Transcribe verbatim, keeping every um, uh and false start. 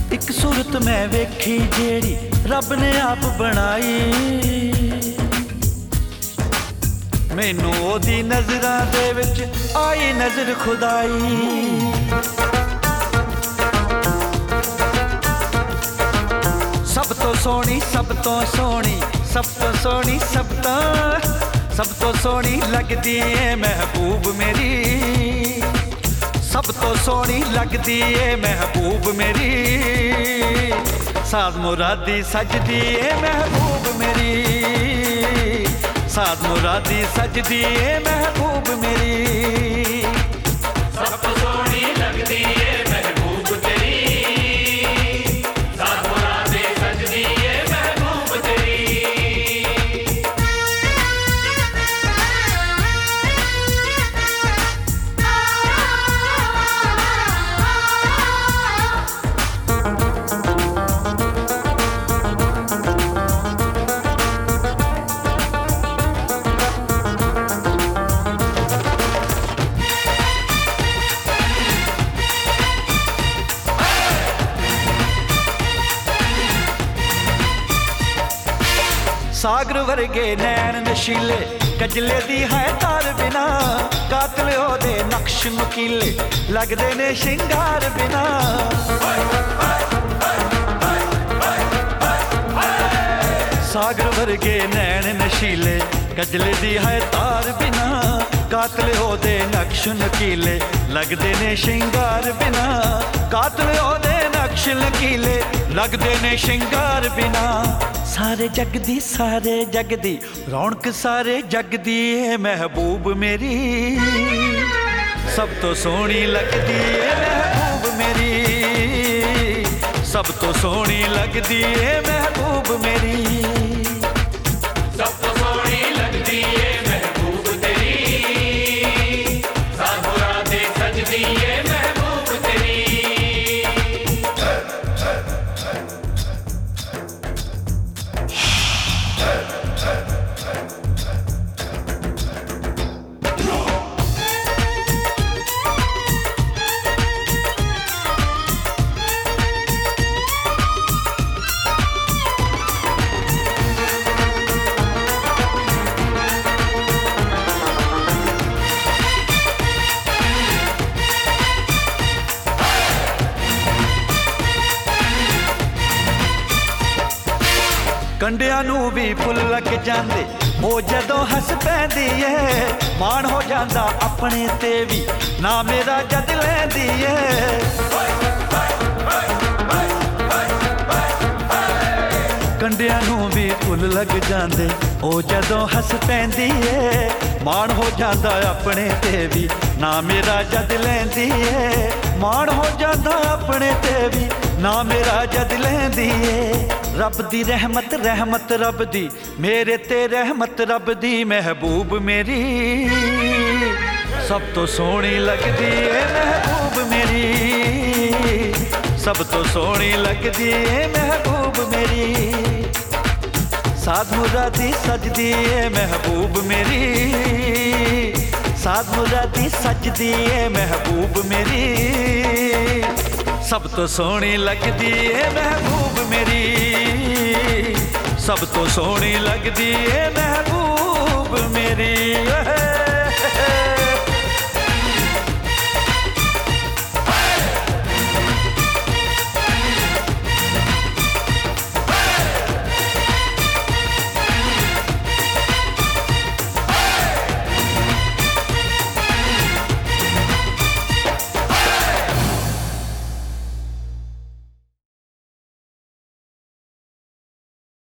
एक सूरत मैं वेखी जेड़ी रब ने आप बनाई, मैनू ओदी नजरां दे विच आई नजर खुदाई। सब तो सोहनी सब तो सोहनी सब तो सोहनी सब तो सब तो सोहनी लगदी है महबूब मेरी, सब तो सोहनी लगदी है महबूब मेरी। साद मुरादी सजदी है महबूब मेरी, साद मुरादी सजदी है महबूब मेरी। सब तो सोहनी लगदी है महबूब तेरी, साद मुरादी सजदी है महबूब तेरी। सागर वर्गे नैन नशीले कजले दी है तार बिना, कातल ओदे नक्श नुकीले लगदे ने शिंगार बिना। सागर वर्गे नैन नशीले कजले दी है तार बिना, कातल ओदे नक्श नुकीले लगदे ने शिंगार बिना। कातल ओदे नक्श नुकीले लगदे ने शिंगार बिना। सारे जगदी सारे जगदी रौनक सारे जगदी है महबूब मेरी, सब तो सोहनी लगदी है महबूब मेरी, सब तो सोहनी लगदी है महबूब मेरी। सब तो सोहनी लगदी है महबूब तेरी, साद मुरादी सजदी है महबूब तेरी। कंडियां नू भी फुल लग जांदे ओ जदों हस पैंदी है, मान हो जांदा अपने ते भी ना मेरा जद लैंदी है। कंडियां नू भी फुल लग जांदे ओ जदों हस पैंदी है, मान हो जांदा अपने ते भी ना मेरा जद लैंदी है। मान हो जांदा अपने ते भी ना मेरा जद लैंदी है। रब दी रहमत रहमत रब दी मेरे ते रहमत रब दी महबूब मेरी, सब तो सोहनी लगदी है महबूब मेरी, सब तो सोहनी लगदी है महबूब मेरी। साद मुरादी सजदी है महबूब मेरी, साद मुरादी सजदी है महबूब मेरी। सब तो सोहनी लगदी है महबूब मेरी, सब तो सोहनी लगदी है महबूब मेरी।